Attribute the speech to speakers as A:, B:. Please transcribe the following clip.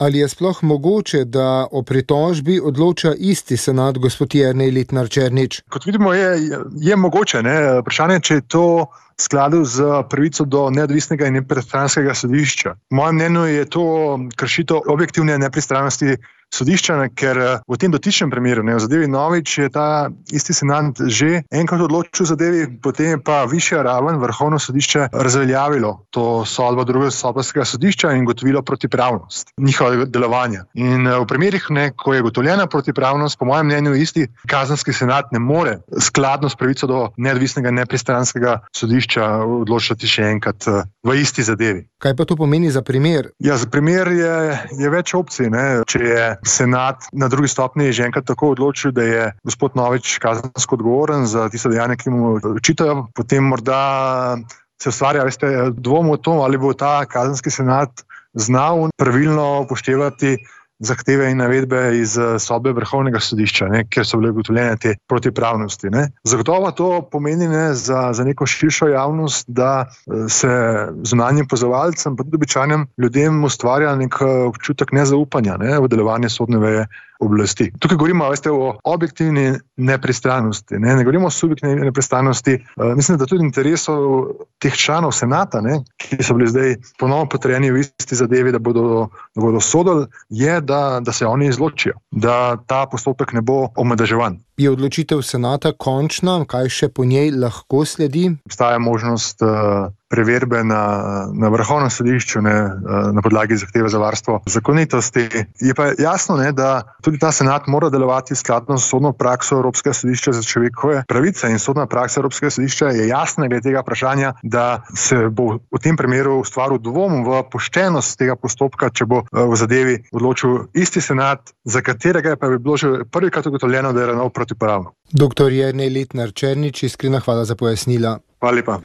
A: Ali je sploh mogoče, da o pritožbi odloča isti senat, gospod Jernej Letnar Černič?
B: Kot vidimo, je mogoče. Vprašanje, če je to v skladu z pravico do neodvisnega in nepristranskega sodišča. Po mojem mnenju je to kršitev objektivne nepristranosti sodišča, ker v tem dotičnem primeru, v zadevi Novič, je ta isti senat že enkrat odločil zadevi, potem je pa višja raven, Vrhovno sodišče, razveljavilo to sodbo drugostopenjskega sodišča in ugotovilo protipravnost njihovega delovanja. In v primerih, ko je ugotovljena protipravnost, po mojem mnenju isti kazenski senat ne more skladno s pravico do neodvisnega in nepristranskega sodišča odločati še enkrat v isti zadevi.
A: Kaj pa to pomeni za primer?
B: Ja, za primer je več opcij. Če je senat na drugi stopnji že enkrat tako odločil, da je gospod Novič kazensko odgovoren za tisto dejanje, ki mu očitajo, potem morda se ustvarja dvom o tom, ali bo ta kazenski senat znal pravilno upoštevati zahteve in navedbe iz sodbe Vrhovnega sodišča, kjer so bile ugotovljene te protipravnosti. Zagotovo to pomeni za neko širšo javnost, da se zunanjim opazovalcem, pa tudi običajnim ljudem ustvarja nek občutek nezaupanja v delovanje sodne veje oblasti. Tukaj govorimo o objektivni nepristranosti, ne govorimo o subjektivni nepristranosti. Mislim, da tudi interesov teh članov senata, ki so bili zdaj ponovno potrjeni v isti zadevi, da bodo sodili, je, da se oni izločijo, da ta postopek ne bo omadeževan.
A: Je odločitev senata končna? Kaj še po njej lahko sledi?
B: Obstaja možnost preverbe na Vrhovnem sodišču na podlagi zahteve za varstvo zakonitosti. Je pa jasno, da tudi ta senat mora delovati skladno s sodno prakso Evropskega sodišča za človekove pravice in sodna praksa Evropskega sodišča je jasna glede tega vprašanja, da se bo v tem primeru ustvaril dvom v poštenost tega postopka, če bo v zadevi odločil isti senat, za katerega pa bi bilo že prvikrat ugotovljeno, da je ravnal protipravno.
A: Dr. Jernej Letnar Černič, iskrena hvala za pojasnila.
B: Hvala lepa.